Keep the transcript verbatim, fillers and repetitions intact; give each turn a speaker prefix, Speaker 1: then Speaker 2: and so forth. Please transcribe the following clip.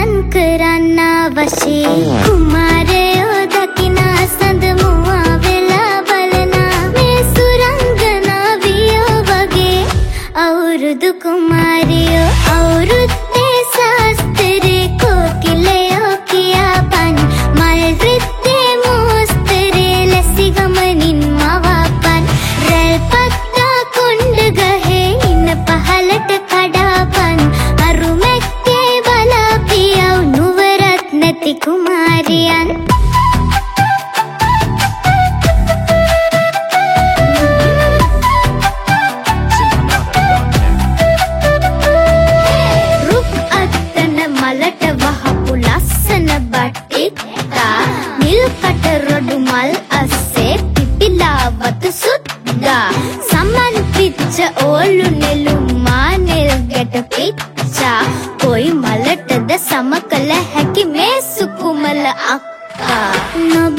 Speaker 1: සටන් කරන්න අවශ්‍ය කුමාරයෝ දකිනා සඳ මුවා වෙලා බලනා මේ සුරංගනාවියෝ වගේ අවුරුදු කුමාරියෝ අවුරුද්දේ ශාස්ත්‍රේ කොකිලයෝ කියාපන් මල් රිද්දේ මෝස්තරේ ලැසි ගමනින් මවාපන් රැල් පත්තා කොණ්ඩ ගහේ ඉන්න පහලට කඩාපන් අරුමැක්කේ බලාපියව් නුවරත් නැති කුමාරියන් රුක් අත්තන මලට වහපු ලස්සන බට්ටිත්තා නිල් කට රොඩු මල් අස්සේ පිපිලා වතු සුද්දා සමන් පිච්ච ඕලු නෙළුම් මානෙල් ගැට පිච්චා කොයි මලටද සම කළ හැකි මේ සුකුමල අක්කා